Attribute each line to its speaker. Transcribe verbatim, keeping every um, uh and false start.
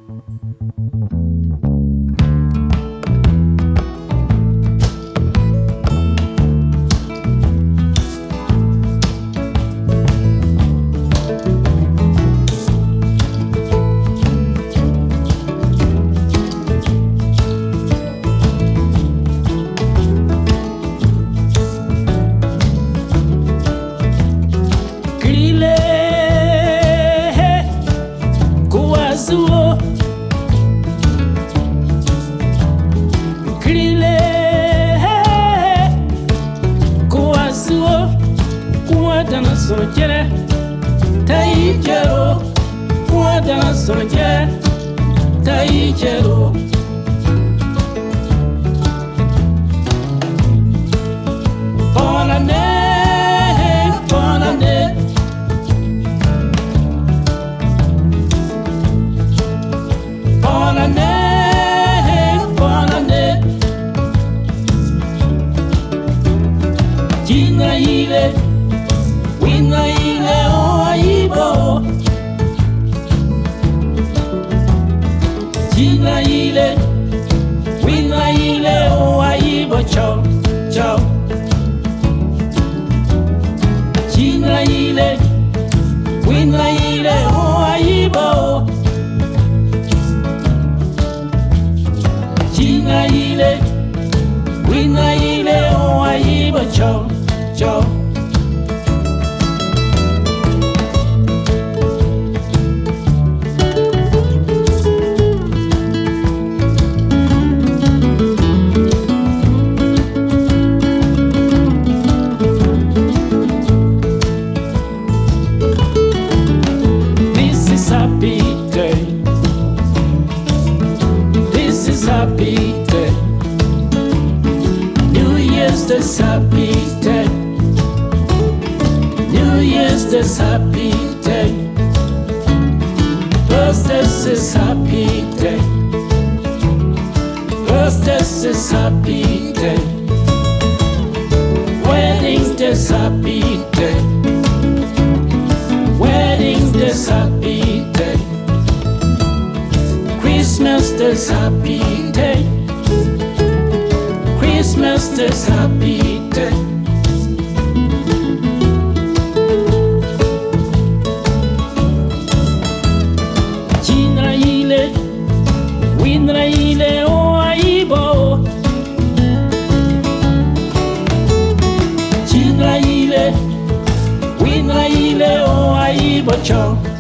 Speaker 1: Sonjere, taijero, kuada sonjere, taijero. Bonne année, bonne année. Bonne année, bonne année. Jinaile. Winga ile o aibo, Jinga ile, winga ile o aibo, ciao, ciao. Jinga ile, winga ile o aibo, Jinga ile, winga ile o aibo, ciao, ciao. Happy day. New Year's this happy day. New Year's this happy day. Birthdays this happy day. Birthdays this happy day. Weddings this happy day. Weddings this happy day. Christmas this happy day. Christmas this happy day. Jinra ile, winra ile o aibo. Jinra ile, winra ile o aibo, ciao.